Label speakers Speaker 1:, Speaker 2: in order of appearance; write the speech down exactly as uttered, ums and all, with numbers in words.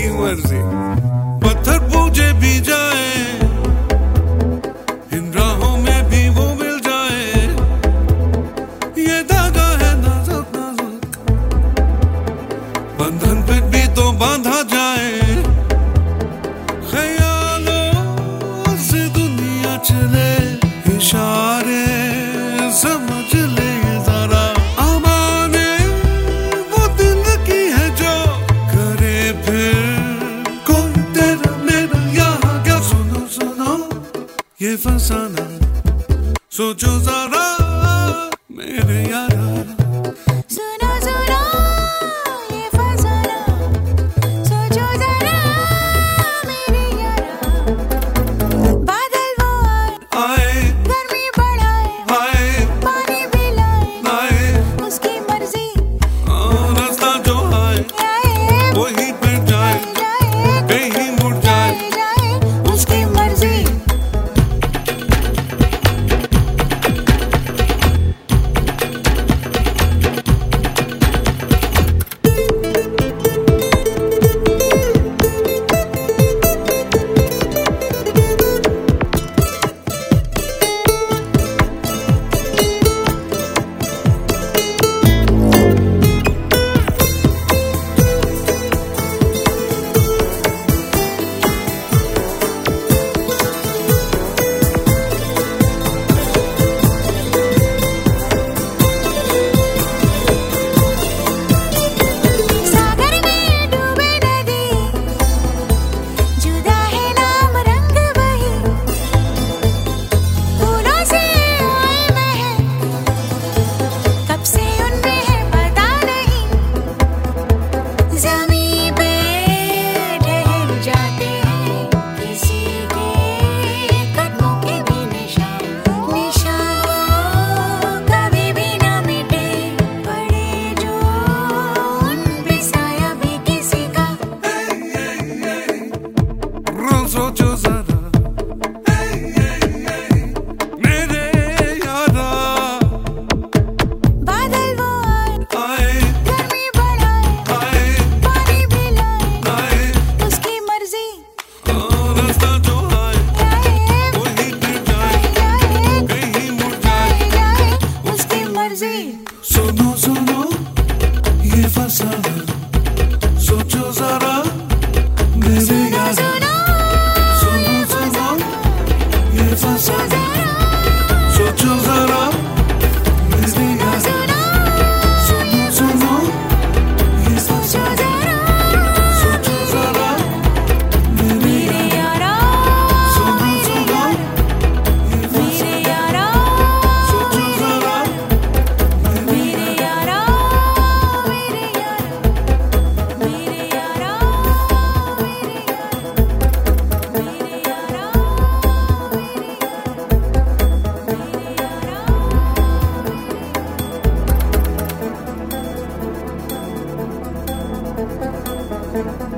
Speaker 1: तेरी मर्जी। पत्थर पूजे भी जाए, इन राहों में भी वो मिल जाए, ये धागा है नाजुक नाजुक, बंधन पे भी तो बांधा जाए। ख्यालों से दुनिया चले, इशारे समझ ले जरा, अमाने वो दिल की है जो करे फिर कोई तेरा मेरा यहाँ क्या। सुनो सुनो ये फसाना, सोचो जरा मेरे यारा।
Speaker 2: सुनो सुनो ये फसाना, सोचो जरा मेरे यारा। बादल वो आए, गर्मी बढ़ाए, पानी भी लाए, उसकी मर्जी।
Speaker 1: रास्ता जो आए वही पे जाए, कहीं मुड़ जाए,
Speaker 2: उसकी मर्जी।
Speaker 1: सोचो जरा मेरे यारा।
Speaker 2: बादल वो
Speaker 1: आए,
Speaker 2: गर्मी बढ़ाए, पानी भी लाए, उसकी मर्जी।
Speaker 1: रास्ता जो आए वही पे जाए, कहीं मुड़ जाए,
Speaker 2: उसकी मर्जी।
Speaker 1: सुनो सुनो ये फसाना, सोचो जरा मेरे यारा। सुनो सुनो ये फसाना, सोचो जरा मेरे यारा। सुनो सुनो ये फसाना, सोचो जरा मेरे यारा। सुनो सुनो ये फसाना, सोचो जरा
Speaker 2: मेरे यारा, मेरे यारा, मेरे यारा, मेरे यारा, मेरे यारा।